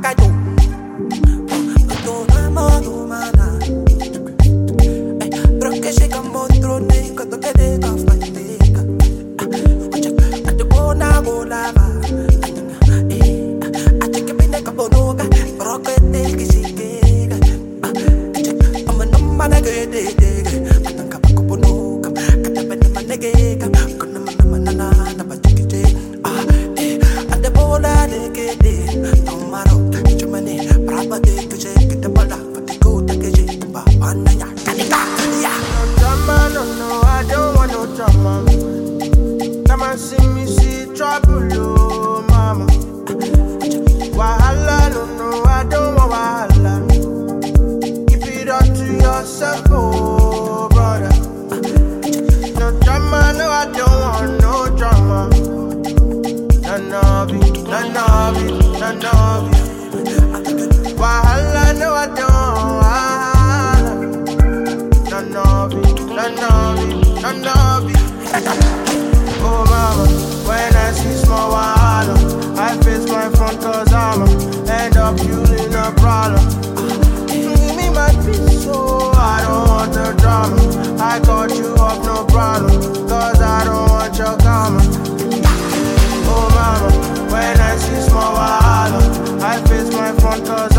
Oh mama, when I see small wahala, I face my front cause I'ma end up fueling a problem. Give me my peace, so I don't want the drama. I cut you off, no problem, cause I don't want your karma. Oh mama, when I see small wahala, I face my front cause